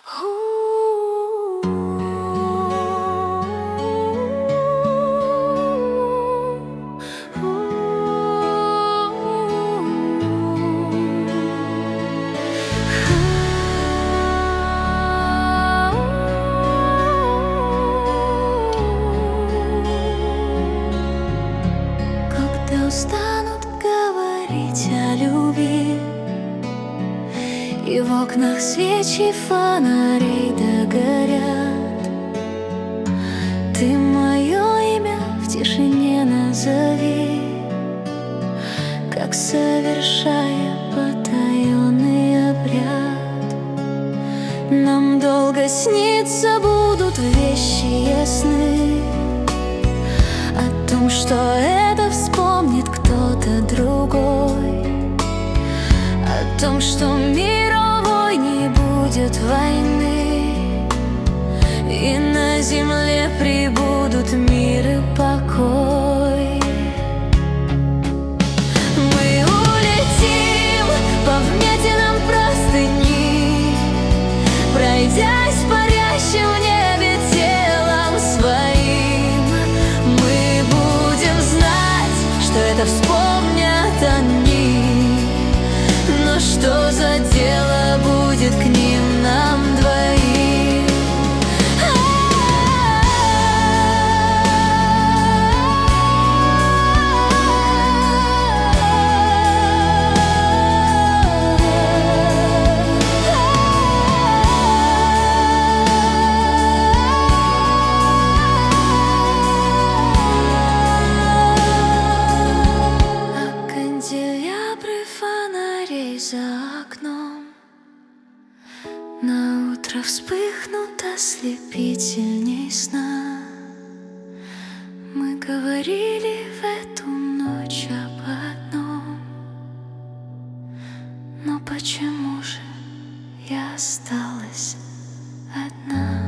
Когда устанут говорить о любви, и в окнах свечи фонарей догорят, ты мое имя в тишине назови, как совершая потаенный обряд. Нам долго снится будут вещи ясны о том, что это вспомнит кто-то другой, о том, что мировой не будет войны, и на земле прибудут мир и покой. Мы улетим по вмятинам простыни, пройдясь парящим в небе телом своим. Мы будем знать, что это вспомнят они, но что за дело будет к ним нам двоим? А канделябры фонарей за окном наутро вспыхнут ослепительней сна. Мы говорили в эту ночь об одном, но почему же я осталась одна?